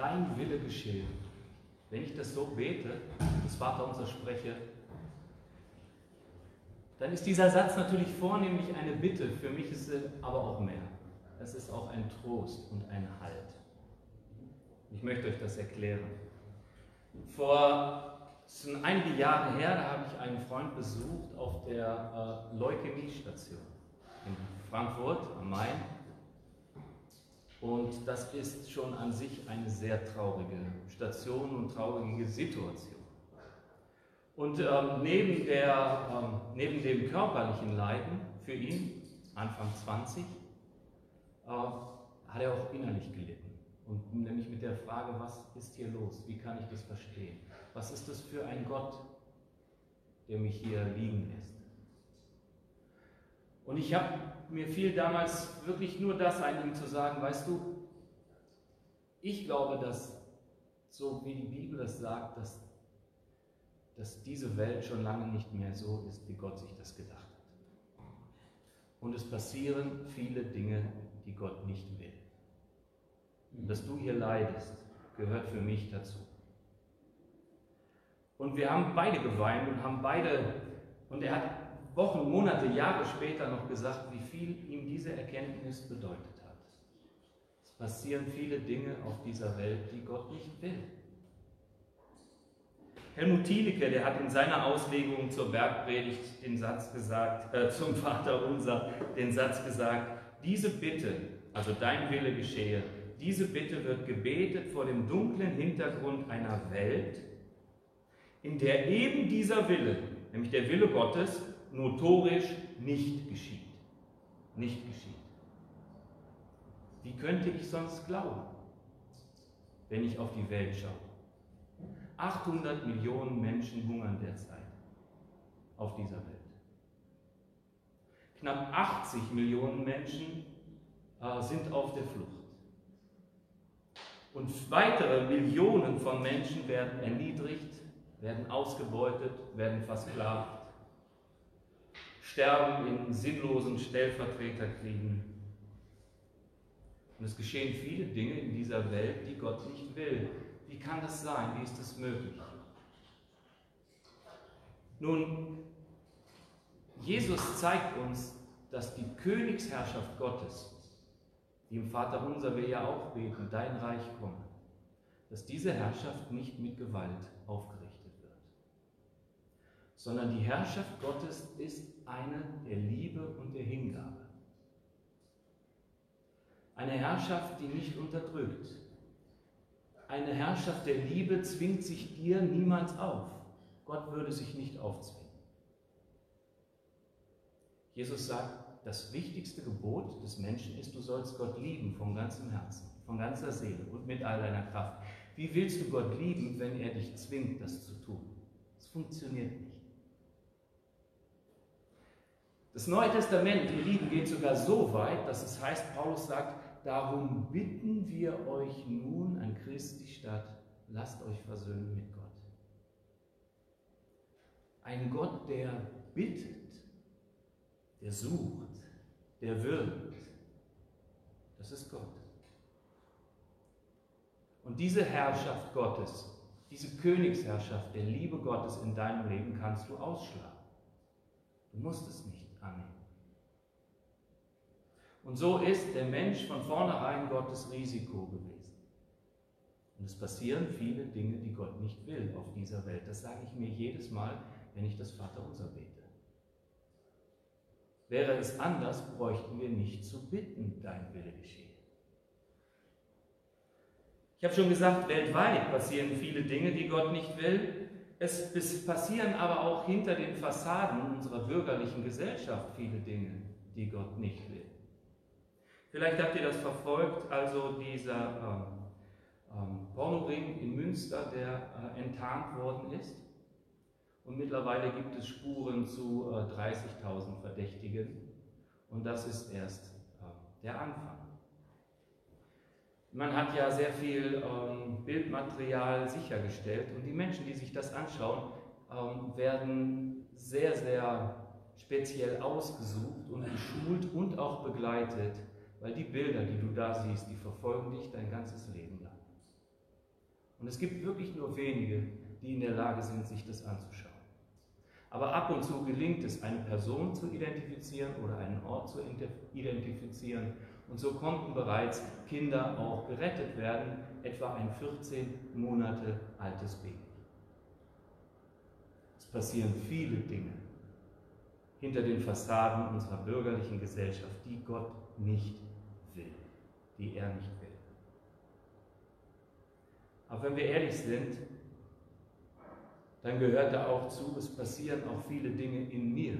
dein Wille geschehe. Wenn ich das so bete, das Vaterunser spreche, dann ist dieser Satz natürlich vornehmlich eine Bitte. Für mich ist es aber auch mehr. Es ist auch ein Trost und ein Halt. Ich möchte euch das erklären. Es sind einige Jahre her, da habe ich einen Freund besucht auf der Leukämiestation in Frankfurt am Main. Und das ist schon an sich eine sehr traurige Station und traurige Situation. Und neben dem körperlichen Leiden für ihn, Anfang 20, hat er auch innerlich gelitten. Und nämlich mit der Frage, was ist hier los? Wie kann ich das verstehen? Was ist das für ein Gott, der mich hier liegen lässt? Und mir fiel damals wirklich nur das ein, ihm zu sagen, weißt du, ich glaube, dass, so wie die Bibel das sagt, dass diese Welt schon lange nicht mehr so ist, wie Gott sich das gedacht hat. Und es passieren viele Dinge, die Gott nicht will. Und dass du hier leidest, gehört für mich dazu. Und wir haben beide geweint und er hat Wochen, Monate, Jahre später noch gesagt, wie viel ihm diese Erkenntnis bedeutet hat. Es passieren viele Dinge auf dieser Welt, die Gott nicht will. Helmut Thielicke, der hat in seiner Auslegung zur Bergpredigt den Satz gesagt, zum Vaterunser den Satz gesagt, diese Bitte, also dein Wille geschehe, diese Bitte wird gebetet vor dem dunklen Hintergrund einer Welt, in der eben dieser Wille, nämlich der Wille Gottes, notorisch nicht geschieht. Nicht geschieht. Wie könnte ich sonst glauben, wenn ich auf die Welt schaue? 800 Millionen Menschen hungern derzeit auf dieser Welt. Knapp 80 Millionen Menschen sind auf der Flucht. Und weitere Millionen von Menschen werden erniedrigt, werden ausgebeutet, werden versklavt, sterben in sinnlosen Stellvertreterkriegen. Und es geschehen viele Dinge in dieser Welt, die Gott nicht will. Wie kann das sein? Wie ist das möglich? Nun, Jesus zeigt uns, dass die Königsherrschaft Gottes, die im Vaterunser wir ja auch beten, dein Reich komme, dass diese Herrschaft nicht mit Gewalt aufgerichtet wird, sondern die Herrschaft Gottes ist eine der Liebe und der Hingabe. Eine Herrschaft, die nicht unterdrückt. Eine Herrschaft der Liebe zwingt sich dir niemals auf. Gott würde sich nicht aufzwingen. Jesus sagt, das wichtigste Gebot des Menschen ist, du sollst Gott lieben von ganzem Herzen, von ganzer Seele und mit all deiner Kraft. Wie willst du Gott lieben, wenn er dich zwingt, das zu tun? Das funktioniert nicht. Das Neue Testament, ihr Lieben, geht sogar so weit, dass es heißt, Paulus sagt, darum bitten wir euch nun an Christi statt, lasst euch versöhnen mit Gott. Ein Gott, der bittet, der sucht, der wirbt, das ist Gott. Und diese Herrschaft Gottes, diese Königsherrschaft der Liebe Gottes in deinem Leben kannst du ausschlagen. Du musst es nicht annehmen. Und so ist der Mensch von vornherein Gottes Risiko gewesen. Und es passieren viele Dinge, die Gott nicht will auf dieser Welt. Das sage ich mir jedes Mal, wenn ich das Vaterunser bete. Wäre es anders, bräuchten wir nicht zu bitten, dein Wille geschehe. Ich habe schon gesagt, weltweit passieren viele Dinge, die Gott nicht will. Es passieren aber auch hinter den Fassaden unserer bürgerlichen Gesellschaft viele Dinge, die Gott nicht will. Vielleicht habt ihr das verfolgt, also dieser Pornoring in Münster, der enttarnt worden ist. Und mittlerweile gibt es Spuren zu 30.000 Verdächtigen. Und das ist erst der Anfang. Man hat ja sehr viel Bildmaterial sichergestellt. Und die Menschen, die sich das anschauen, werden sehr, sehr speziell ausgesucht und geschult und auch begleitet. Weil die Bilder, die du da siehst, die verfolgen dich dein ganzes Leben lang. Und es gibt wirklich nur wenige, die in der Lage sind, sich das anzuschauen. Aber ab und zu gelingt es, eine Person zu identifizieren oder einen Ort zu identifizieren. Und so konnten bereits Kinder auch gerettet werden, etwa ein 14 Monate altes Baby. Es passieren viele Dinge hinter den Fassaden unserer bürgerlichen Gesellschaft, die Gott nicht will, die er nicht will. Aber wenn wir ehrlich sind, dann gehört da auch zu, es passieren auch viele Dinge in mir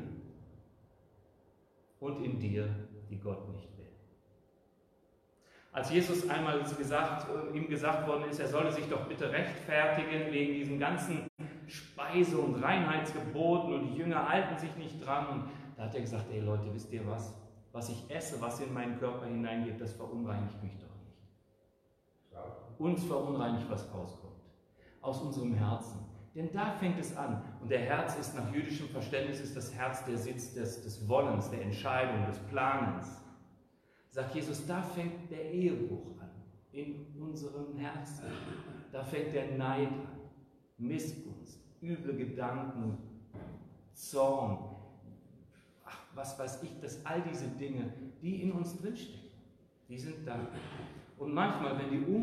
und in dir, die Gott nicht will. Als Jesus einmal ihm gesagt worden ist, er solle sich doch bitte rechtfertigen wegen diesen ganzen Speise- und Reinheitsgeboten und die Jünger halten sich nicht dran. Und da hat er gesagt, ey Leute, wisst ihr was? Was ich esse, was in meinen Körper hineingeht, das verunreinigt mich doch nicht. Uns verunreinigt, was rauskommt. Aus unserem Herzen. Denn da fängt es an. Und der Herz ist nach jüdischem Verständnis ist das Herz der Sitz des Wollens, der Entscheidung, des Planens. Sagt Jesus, da fängt der Ehebruch an. In unserem Herzen. Da fängt der Neid an. Missgunst, üble Gedanken, Zorn, was weiß ich, all diese Dinge, die in uns drinstecken, die sind da. Und manchmal, wenn die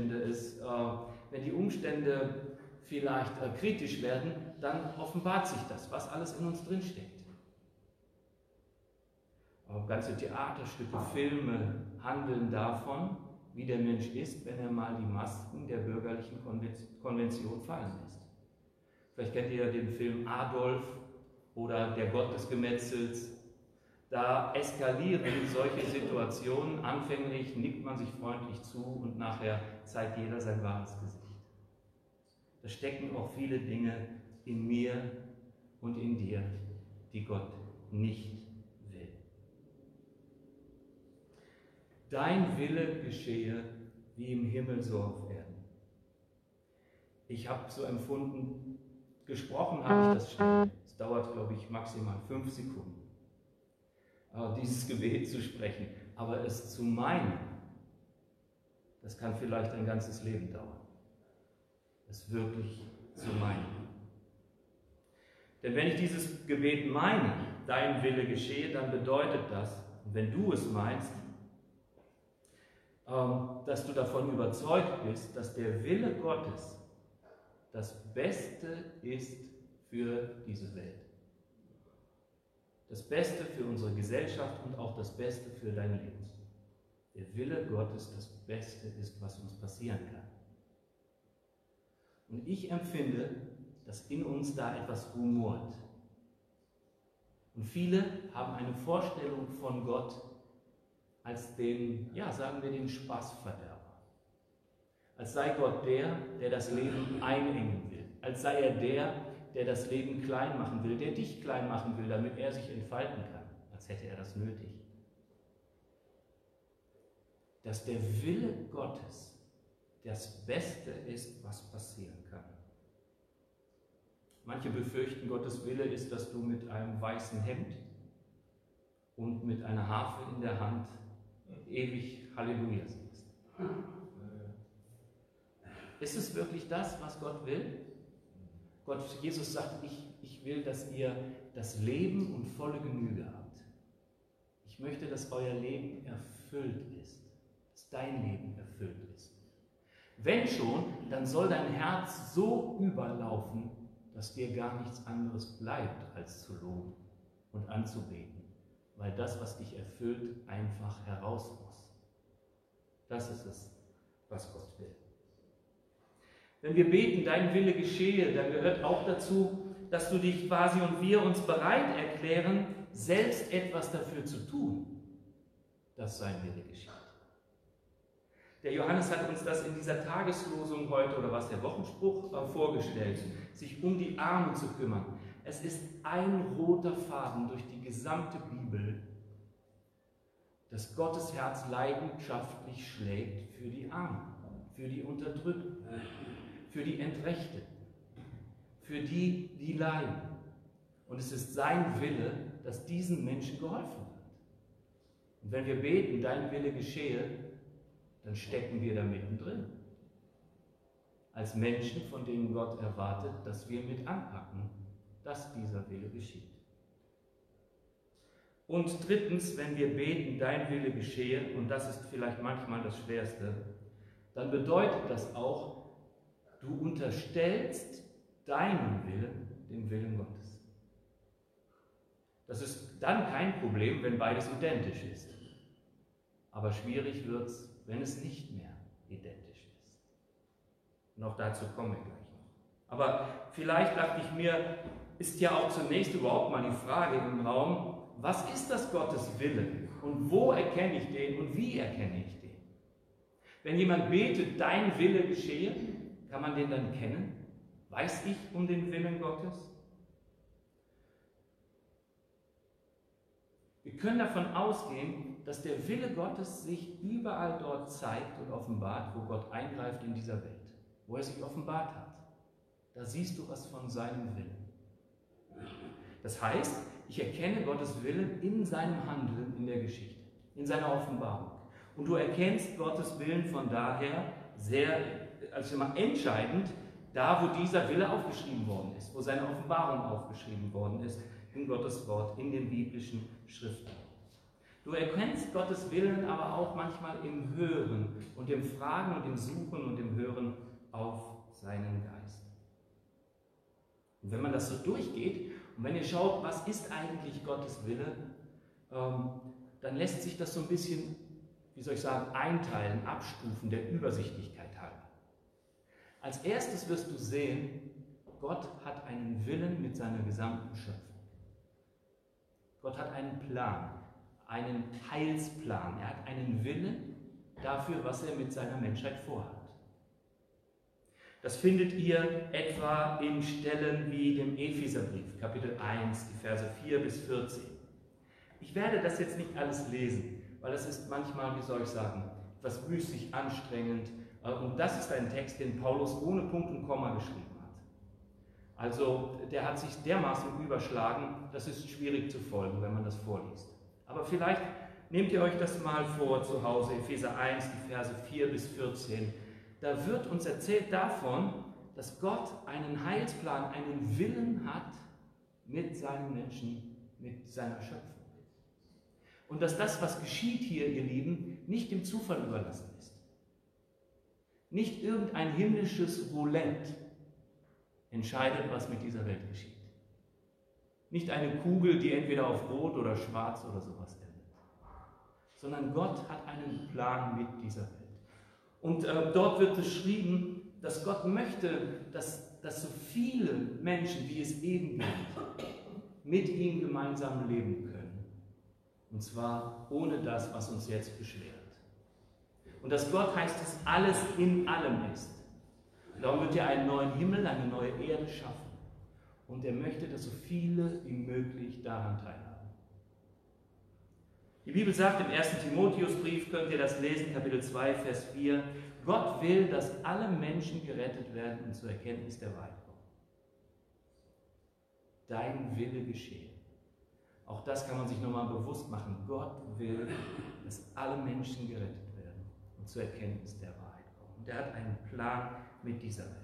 Umstände vielleicht kritisch werden, dann offenbart sich das, was alles in uns drinsteckt. Aber ganze Theaterstücke, Filme handeln davon, wie der Mensch ist, wenn er mal die Masken der bürgerlichen Konvention fallen lässt. Vielleicht kennt ihr ja den Film Adolf oder Der Gott des Gemetzels. Da eskalieren solche Situationen. Anfänglich nickt man sich freundlich zu und nachher zeigt jeder sein wahres Gesicht. Da stecken auch viele Dinge in mir und in dir, die Gott nicht will. Dein Wille geschehe wie im Himmel so auf Erden. Ich habe so empfunden, gesprochen habe ich das schnell. Es dauert, glaube ich, maximal 5 Sekunden, dieses Gebet zu sprechen. Aber es zu meinen, das kann vielleicht ein ganzes Leben dauern. Es wirklich zu meinen. Denn wenn ich dieses Gebet meine, dein Wille geschehe, dann bedeutet das, wenn du es meinst, dass du davon überzeugt bist, dass der Wille Gottes das Beste ist für diese Welt. Das Beste für unsere Gesellschaft und auch das Beste für dein Leben. Der Wille Gottes das Beste ist, was uns passieren kann. Und ich empfinde, dass in uns da etwas rumort. Und viele haben eine Vorstellung von Gott als den, ja, sagen wir, den Spaßverderber. Als sei Gott der das Leben einengen will. Als sei er der das Leben klein machen will, der dich klein machen will, damit er sich entfalten kann. Als hätte er das nötig. Dass der Wille Gottes das Beste ist, was passieren kann. Manche befürchten, Gottes Wille ist, dass du mit einem weißen Hemd und mit einer Harfe in der Hand ewig Halleluja singst. Ist es wirklich das, was Gott will? Jesus sagt, ich will, dass ihr das Leben und volle Genüge habt. Ich möchte, dass euer Leben erfüllt ist, dass dein Leben erfüllt ist. Wenn schon, dann soll dein Herz so überlaufen, dass dir gar nichts anderes bleibt, als zu loben und anzubeten, weil das, was dich erfüllt, einfach heraus muss. Das ist es, was Gott will. Wenn wir beten, dein Wille geschehe, dann gehört auch dazu, dass du dich quasi und wir uns bereit erklären, selbst etwas dafür zu tun, dass sein Wille geschieht. Der Johannes hat uns das in dieser Tageslosung heute, oder was der Wochenspruch, vorgestellt, sich um die Armen zu kümmern. Es ist ein roter Faden durch die gesamte Bibel, dass Gottes Herz leidenschaftlich schlägt für die Armen, für die Unterdrückten, für die Entrechteten, für die, die leiden. Und es ist sein Wille, dass diesen Menschen geholfen wird. Und wenn wir beten, dein Wille geschehe, dann stecken wir da mittendrin. als Menschen, von denen Gott erwartet, dass wir mit anpacken, dass dieser Wille geschieht. Und drittens, wenn wir beten, dein Wille geschehe, und das ist vielleicht manchmal das Schwerste, dann bedeutet das auch, du unterstellst deinen Willen dem Willen Gottes. Das ist dann kein Problem, wenn beides identisch ist. Aber schwierig wird es, wenn es nicht mehr identisch ist. Und auch dazu kommen wir gleich noch. Aber vielleicht dachte ich mir, ist ja auch zunächst überhaupt mal die Frage im Raum, was ist das Gottes Wille und wo erkenne ich den und wie erkenne ich den? Wenn jemand betet, dein Wille geschehe, kann man den dann kennen? Weiß ich um den Willen Gottes? Wir können davon ausgehen, dass der Wille Gottes sich überall dort zeigt und offenbart, wo Gott eingreift in dieser Welt, wo er sich offenbart hat. Da siehst du was von seinem Willen. Das heißt, ich erkenne Gottes Willen in seinem Handeln in der Geschichte, in seiner Offenbarung. Und du erkennst Gottes Willen von daher sehr, also immer entscheidend, da wo dieser Wille aufgeschrieben worden ist, wo seine Offenbarung aufgeschrieben worden ist, in Gottes Wort, in den biblischen Schriften. Du erkennst Gottes Willen aber auch manchmal im Hören und im Fragen und im Suchen und im Hören auf seinen Geist. Und wenn man das so durchgeht und wenn ihr schaut, was ist eigentlich Gottes Wille, dann lässt sich das so ein bisschen, wie soll ich sagen, einteilen, abstufen, der Übersichtlichkeit halber. Als erstes wirst du sehen, Gott hat einen Willen mit seiner gesamten Schöpfung. Gott hat einen Plan, einen Heilsplan. Er hat einen Willen dafür, was er mit seiner Menschheit vorhat. Das findet ihr etwa in Stellen wie dem Epheserbrief, Kapitel 1, die Verse 4 bis 14. Ich werde das jetzt nicht alles lesen, weil das ist manchmal, wie soll ich sagen, etwas müßig, anstrengend. Und das ist ein Text, den Paulus ohne Punkt und Komma geschrieben hat. Also der hat sich dermaßen überschlagen, das ist schwierig zu folgen, wenn man das vorliest. Aber vielleicht nehmt ihr euch das mal vor zu Hause, Epheser 1, die Verse 4 bis 14. Da wird uns erzählt davon, dass Gott einen Heilsplan, einen Willen hat mit seinen Menschen, mit seiner Schöpfung. Und dass das, was geschieht hier, ihr Lieben, nicht dem Zufall überlassen ist. Nicht irgendein himmlisches Roulette entscheidet, was mit dieser Welt geschieht. Nicht eine Kugel, die entweder auf Rot oder Schwarz oder sowas endet. Sondern Gott hat einen Plan mit dieser Welt. Und dort wird beschrieben, dass Gott möchte, dass so viele Menschen, wie es eben gibt, mit ihm gemeinsam leben können. Und zwar ohne das, was uns jetzt beschwert. Und dass Gott heißt, dass alles in allem ist. Und darum wird er einen neuen Himmel, eine neue Erde schaffen. Und er möchte, dass so viele wie möglich daran teilhaben. Die Bibel sagt im 1. Timotheusbrief, könnt ihr das lesen, Kapitel 2, Vers 4, Gott will, dass alle Menschen gerettet werden und zur Erkenntnis der Wahrheit kommen. Dein Wille geschehe. Auch das kann man sich nochmal bewusst machen. Gott will, dass alle Menschen gerettet werden und zur Erkenntnis der Wahrheit kommen. Und er hat einen Plan mit dieser Welt.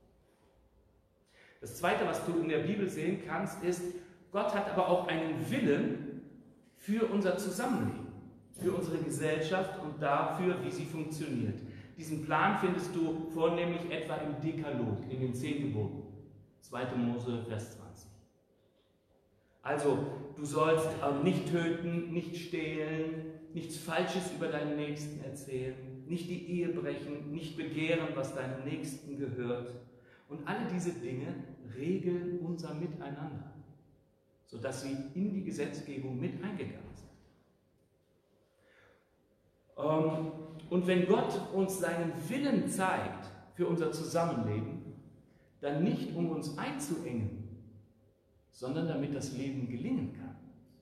Das Zweite, was du in der Bibel sehen kannst, ist, Gott hat aber auch einen Willen für unser Zusammenleben, für unsere Gesellschaft und dafür, wie sie funktioniert. Diesen Plan findest du vornehmlich etwa im Dekalog, in den 10 Geboten. 2. Mose, Vers 20. Also, du sollst nicht töten, nicht stehlen, nichts Falsches über deinen Nächsten erzählen, nicht die Ehe brechen, nicht begehren, was deinem Nächsten gehört. Und alle diese Dinge regeln unser Miteinander, sodass sie in die Gesetzgebung mit eingegangen sind. Und wenn Gott uns seinen Willen zeigt für unser Zusammenleben, dann nicht um uns einzuengen, sondern damit das Leben gelingen kann.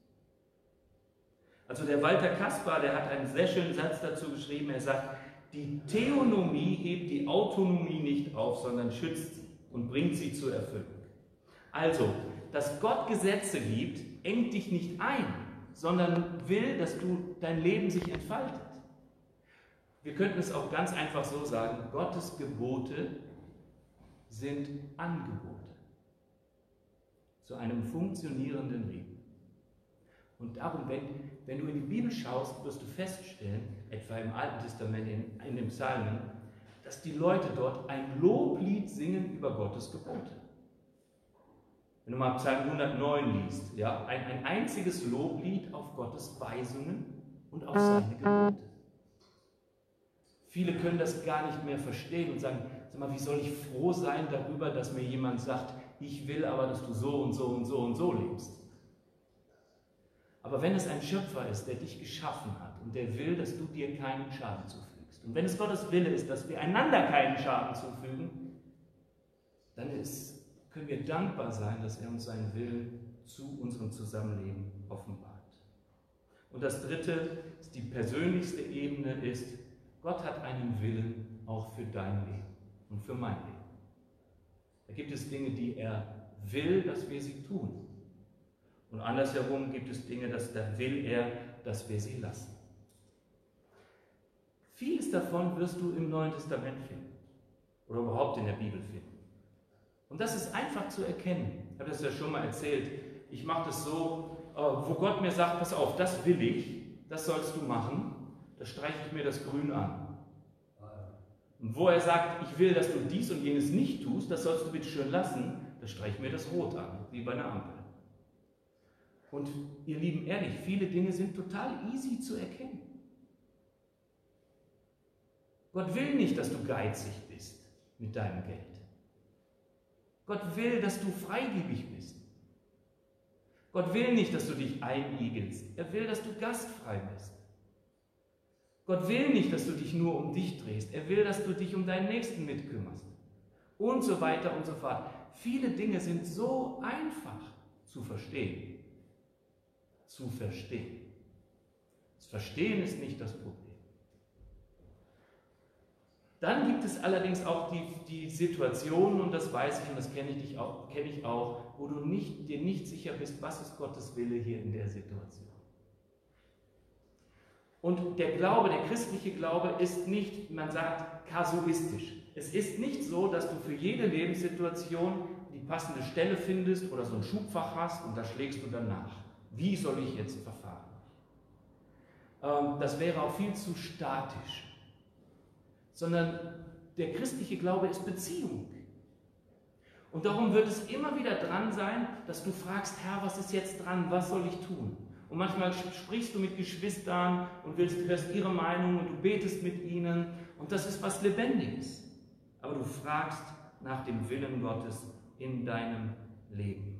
Also der Walter Kaspar, der hat einen sehr schönen Satz dazu geschrieben, er sagt, die Theonomie hebt die Autonomie nicht auf, sondern schützt sie und bringt sie zur Erfüllung. Also, dass Gott Gesetze gibt, engt dich nicht ein, sondern will, dass dein Leben sich entfaltet. Wir könnten es auch ganz einfach so sagen, Gottes Gebote sind Angebote zu einem funktionierenden Leben. Und darum, wenn du in die Bibel schaust, wirst du feststellen, etwa im Alten Testament, in den Psalmen, dass die Leute dort ein Loblied singen über Gottes Gebote. Wenn du mal Psalm 109 liest, ja, ein einziges Loblied auf Gottes Weisungen und auf seine Gebote. Viele können das gar nicht mehr verstehen und sagen, sag mal, wie soll ich froh sein darüber, dass mir jemand sagt, ich will aber, dass du so und so und so und so lebst. Aber wenn es ein Schöpfer ist, der dich geschaffen hat und der will, dass du dir keinen Schaden zufügst, und wenn es Gottes Wille ist, dass wir einander keinen Schaden zufügen, dann können wir dankbar sein, dass er uns seinen Willen zu unserem Zusammenleben offenbart. Und das dritte, die persönlichste Ebene ist, Gott hat einen Willen auch für dein Leben und für mein Leben. Da gibt es Dinge, die er will, dass wir sie tun. Und andersherum gibt es Dinge, da will er, dass wir sie lassen. Vieles davon wirst du im Neuen Testament finden oder überhaupt in der Bibel finden. Und das ist einfach zu erkennen. Ich habe das ja schon mal erzählt. Ich mache das so, wo Gott mir sagt, pass auf, das will ich, das sollst du machen, da streiche ich mir das Grün an. Und wo er sagt, ich will, dass du dies und jenes nicht tust, das sollst du bitte schön lassen, da streiche ich mir das Rot an, wie bei einer Ampel. Und ihr Lieben, ehrlich, viele Dinge sind total easy zu erkennen. Gott will nicht, dass du geizig bist mit deinem Geld. Gott will, dass du freigebig bist. Gott will nicht, dass du dich einigelst. Er will, dass du gastfrei bist. Gott will nicht, dass du dich nur um dich drehst. Er will, dass du dich um deinen Nächsten mitkümmerst. Und so weiter und so fort. Viele Dinge sind so einfach zu verstehen. Das Verstehen ist nicht das Problem. Dann gibt es allerdings auch die Situationen, und das weiß ich und das kenne ich auch, wo du dir nicht sicher bist, was ist Gottes Wille hier in der Situation. Und der christliche Glaube ist nicht, man sagt, kasuistisch. Es ist nicht so, dass du für jede Lebenssituation die passende Stelle findest oder so ein Schubfach hast und da schlägst du dann nach. Wie soll ich jetzt verfahren? Das wäre auch viel zu statisch. Sondern der christliche Glaube ist Beziehung. Und darum wird es immer wieder dran sein, dass du fragst, Herr, was ist jetzt dran, was soll ich tun? Und manchmal sprichst du mit Geschwistern und hörst ihre Meinung und du betest mit ihnen und das ist was Lebendiges. Aber du fragst nach dem Willen Gottes in deinem Leben.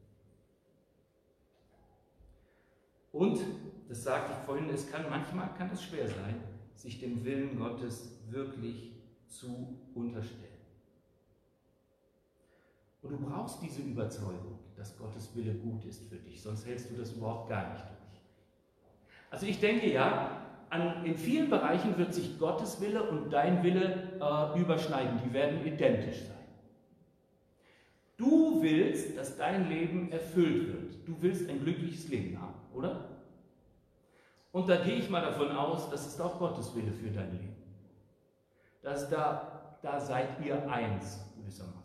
Und, das sagte ich vorhin, manchmal kann es schwer sein, sich dem Willen Gottes wirklich zu unterstellen. Und du brauchst diese Überzeugung, dass Gottes Wille gut ist für dich, sonst hältst du das überhaupt gar nicht durch. Also ich denke ja, in vielen Bereichen wird sich Gottes Wille und dein Wille überschneiden, die werden identisch sein. Du willst, dass dein Leben erfüllt wird. Du willst ein glückliches Leben haben, oder? Und da gehe ich mal davon aus, das ist auch Gottes Wille für dein Leben. Da seid ihr eins, gewissermaßen.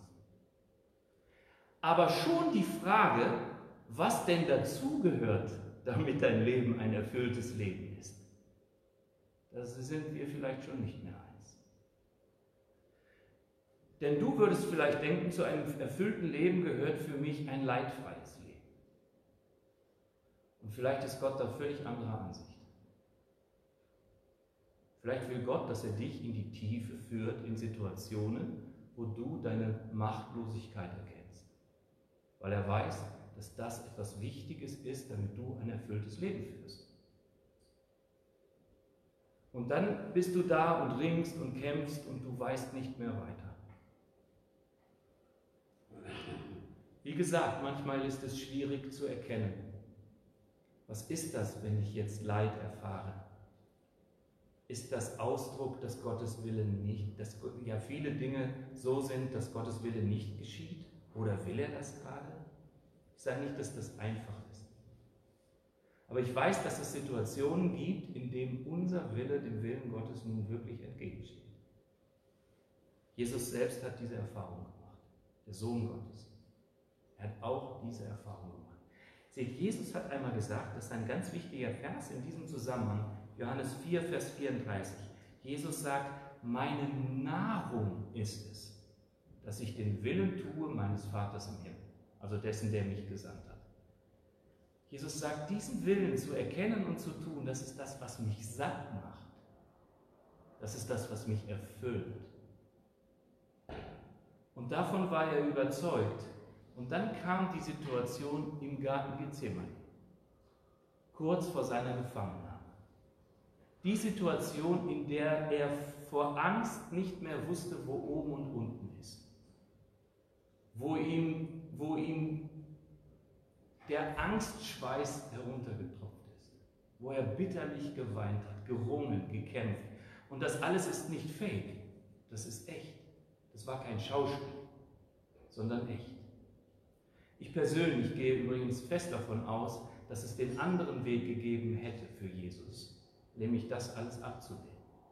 Aber schon die Frage, was denn dazugehört, damit dein Leben ein erfülltes Leben ist, da sind wir vielleicht schon nicht mehr eins. Denn du würdest vielleicht denken, zu einem erfüllten Leben gehört für mich ein leidfreies Leben. Und vielleicht ist Gott da völlig anderer Ansicht. Vielleicht will Gott, dass er dich in die Tiefe führt, in Situationen, wo du deine Machtlosigkeit erkennst. Weil er weiß, dass das etwas Wichtiges ist, damit du ein erfülltes Leben führst. Und dann bist du da und ringst und kämpfst und du weißt nicht mehr weiter. Wie gesagt, manchmal ist es schwierig zu erkennen. Was ist das, wenn ich jetzt Leid erfahre? Ist das Ausdruck, dass Gottes Wille nicht, dass ja viele Dinge so sind, dass Gottes Wille nicht geschieht? Oder will er das gerade? Ich sage nicht, dass das einfach ist. Aber ich weiß, dass es Situationen gibt, in denen unser Wille dem Willen Gottes nun wirklich entgegensteht. Jesus selbst hat diese Erfahrung gemacht. der Sohn Gottes. Er hat auch diese Erfahrung gemacht. Seht, Jesus hat einmal gesagt, das ist ein ganz wichtiger Vers in diesem Zusammenhang, Johannes 4, Vers 34. Jesus sagt, meine Nahrung ist es, dass ich den Willen tue meines Vaters im Himmel, also dessen, der mich gesandt hat. Jesus sagt, diesen Willen zu erkennen und zu tun, das ist das, was mich satt macht. Das ist das, was mich erfüllt. Und davon war er überzeugt. Und dann kam die Situation im Garten Gethsemane, kurz vor seiner Gefangennahme. Die Situation, in der er vor Angst nicht mehr wusste, wo oben und unten ist. Wo ihm der Angstschweiß heruntergetropft ist. Wo er bitterlich geweint hat, gerungen, gekämpft. Und das alles ist nicht fake, das ist echt. Das war kein Schauspiel, sondern echt. Ich persönlich gehe übrigens fest davon aus, dass es den anderen Weg gegeben hätte für Jesus, nämlich das alles abzulehnen.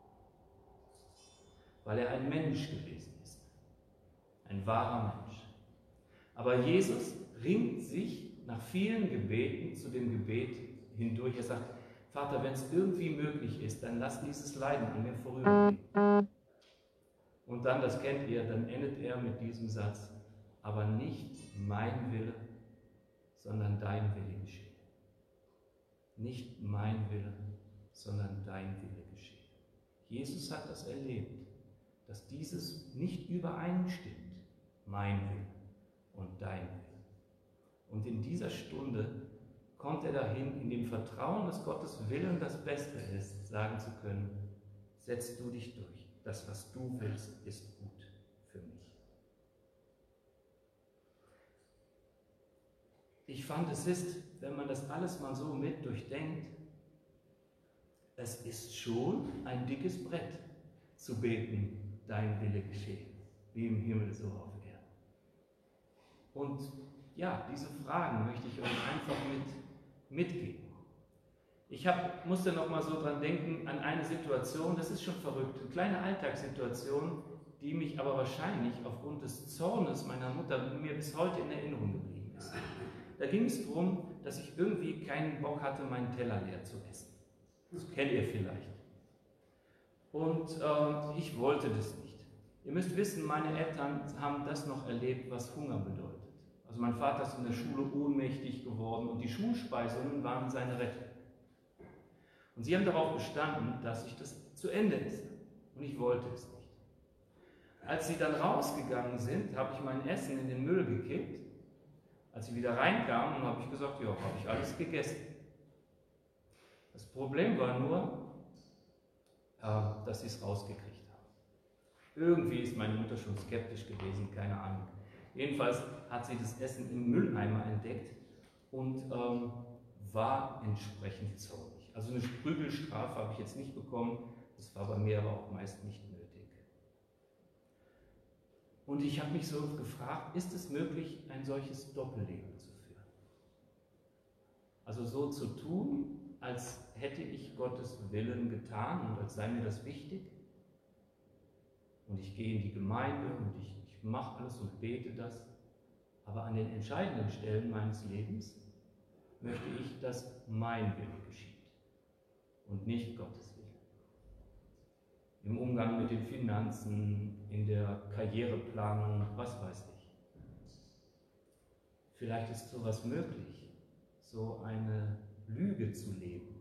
Weil er ein Mensch gewesen ist, ein wahrer Mensch. Aber Jesus ringt sich nach vielen Gebeten zu dem Gebet hindurch. Er sagt, Vater, wenn es irgendwie möglich ist, dann lass dieses Leiden an mir vorübergehen. Und dann, das kennt ihr, dann endet er mit diesem Satz, aber nicht mein Wille, sondern dein Wille geschehe. Nicht mein Wille, sondern dein Wille geschehe. Jesus hat das erlebt, dass dieses nicht übereinstimmt, mein Wille und dein Wille. Und in dieser Stunde kommt er dahin, in dem Vertrauen, dass Gottes Willen das Beste ist, sagen zu können, setz du dich durch. Das, was du willst, ist gut für mich. Ich fand, es ist, wenn man das alles mal so mit durchdenkt, es ist schon ein dickes Brett zu beten, dein Wille geschehe, wie im Himmel so auf Erden. Und ja, diese Fragen möchte ich euch einfach mitgeben. Ich musste noch mal so dran denken, an eine Situation, das ist schon verrückt, eine kleine Alltagssituation, die mich aber wahrscheinlich aufgrund des Zornes meiner Mutter mir bis heute in Erinnerung geblieben ist. Da ging es darum, dass ich irgendwie keinen Bock hatte, meinen Teller leer zu essen. Das kennt ihr vielleicht. Und ich wollte das nicht. Ihr müsst wissen, meine Eltern haben das noch erlebt, was Hunger bedeutet. Also mein Vater ist in der Schule ohnmächtig geworden und die Schulspeisungen waren seine Rettung. Und sie haben darauf bestanden, dass ich das zu Ende esse. Und ich wollte es nicht. Als sie dann rausgegangen sind, habe ich mein Essen in den Müll gekippt. Als sie wieder reinkamen, habe ich gesagt, ja, habe ich alles gegessen. Das Problem war nur, dass sie es rausgekriegt haben. Irgendwie ist meine Mutter schon skeptisch gewesen, keine Ahnung. Jedenfalls hat sie das Essen im Mülleimer entdeckt und war entsprechend zornig. Also eine Prügelstrafe habe ich jetzt nicht bekommen, das war bei mir aber auch meist nicht nötig. Und ich habe mich so gefragt, ist es möglich, ein solches Doppelleben zu führen? Also so zu tun, als hätte ich Gottes Willen getan und als sei mir das wichtig. Und ich gehe in die Gemeinde und ich mache alles und bete das. Aber an den entscheidenden Stellen meines Lebens möchte ich, dass mein Wille geschieht und nicht Gottes Wille. Im Umgang mit den Finanzen, in der Karriereplanung, was weiß ich. Vielleicht ist sowas möglich, so eine Lüge zu leben.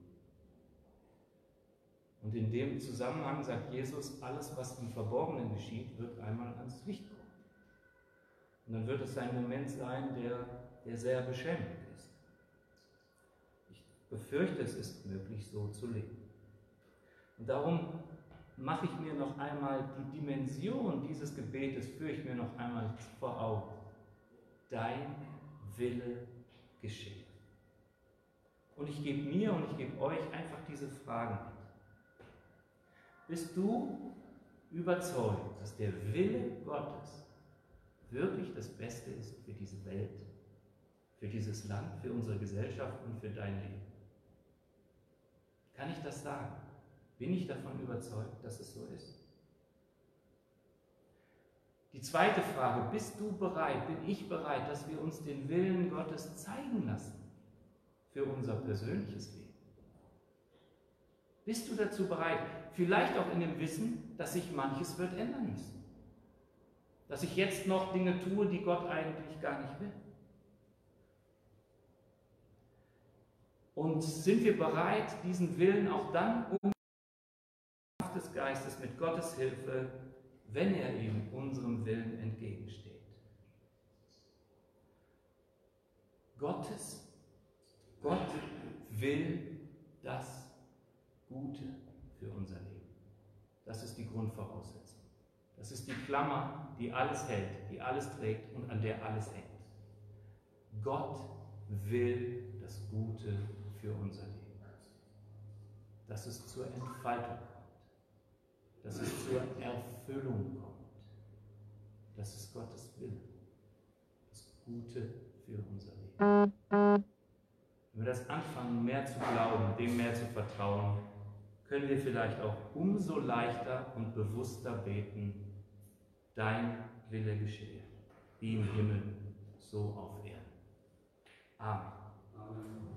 Und in dem Zusammenhang sagt Jesus, alles, was im Verborgenen geschieht, wird einmal ans Licht kommen. Und dann wird es ein Moment sein, der sehr beschämend ist. Ich befürchte, es ist möglich, so zu leben. Und darum mache ich mir noch einmal die Dimension dieses Gebetes, führe ich mir noch einmal vor Augen. Dein Wille geschehe. Und ich gebe mir und ich gebe euch einfach diese Fragen mit. Bist du überzeugt, dass der Wille Gottes wirklich das Beste ist für diese Welt, für dieses Land, für unsere Gesellschaft und für dein Leben? Kann ich das sagen? Bin ich davon überzeugt, dass es so ist? Die zweite Frage, bist du bereit, bin ich bereit, dass wir uns den Willen Gottes zeigen lassen für unser persönliches Leben? Bist du dazu bereit, vielleicht auch in dem Wissen, dass sich manches wird ändern müssen? Dass ich jetzt noch Dinge tue, die Gott eigentlich gar nicht will? Und sind wir bereit, diesen Willen auch dann des Geistes mit Gottes Hilfe, wenn er eben unserem Willen entgegensteht? Gott will das Gute für unser Leben. Das ist die Grundvoraussetzung. Das ist die Klammer, die alles hält, die alles trägt und an der alles hängt. Gott will das Gute für unser Leben. Dass es zur Entfaltung kommt. Dass es zur Erfüllung kommt. Das ist Gottes Wille. Das Gute für unser Leben. Wenn wir das anfangen, mehr zu glauben, dem mehr zu vertrauen, können wir vielleicht auch umso leichter und bewusster beten: Dein Wille geschehe, wie im Himmel, so auf Erden. Amen. Amen.